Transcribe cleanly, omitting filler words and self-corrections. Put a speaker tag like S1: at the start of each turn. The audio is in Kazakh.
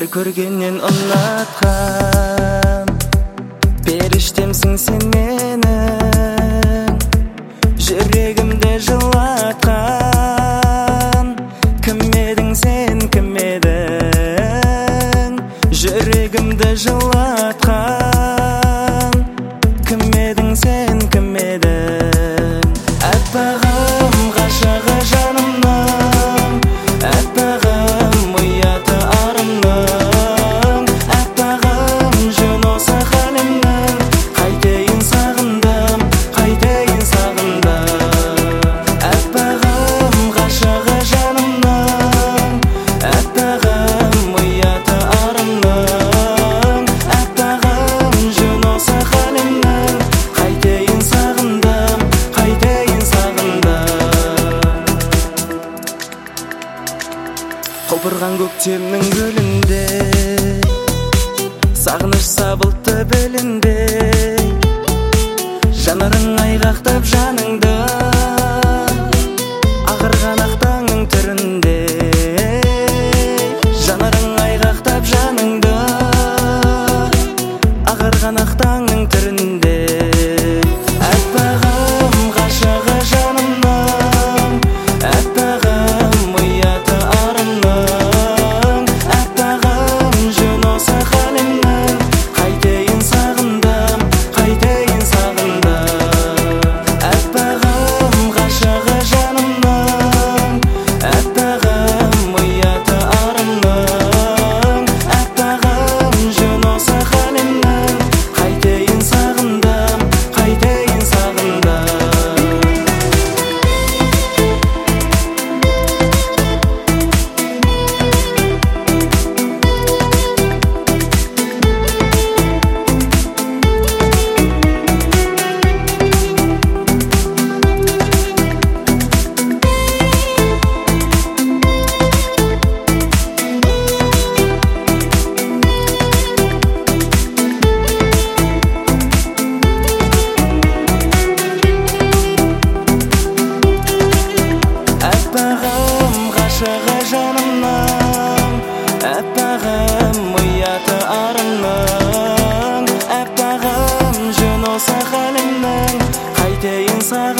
S1: көргеннен ұнатқан періштемсің сен менің, жүрегімді жылатқан. Кім едің сен, кім едің, жүрегімді жылатқан. Кім едің сен, кім едің, әппағым ғашығы жанымның, әппағым ұяты арымның, әппағым жөн осы халімнің. Қайтейін сағындым, қайтейін сағындым, әппағым ғашығы жанымның, әппағым ұяты арымның, әппағым жөн осы халімнің. Қайтейін сағындым, қайтейін сағындым. Құлпырған көктемнің гүлінде сағыныш сабылтты белінде, жанарың айғақтап жаныңды ағырған ақтаңның түрінде. Жанарың айғақтап жаныңды ағырған ақтаңның түрінде. Әппағым ғашығы жанымның, әппағым ұяты арымның, әппағым жөн осы халімнің. Қайтейін сағындым, қайтейін сағындым, әппағым ғашығы жанымның, әппағым ұяты арымның, әппағым жөн осы халімнің. Қайтейін сағындым, қайтейін сағындым. Әппағым ғашығы жанымның, әппағым ұяты арымның, әппағым жөн осы халімнің. Қайтейін сағындым.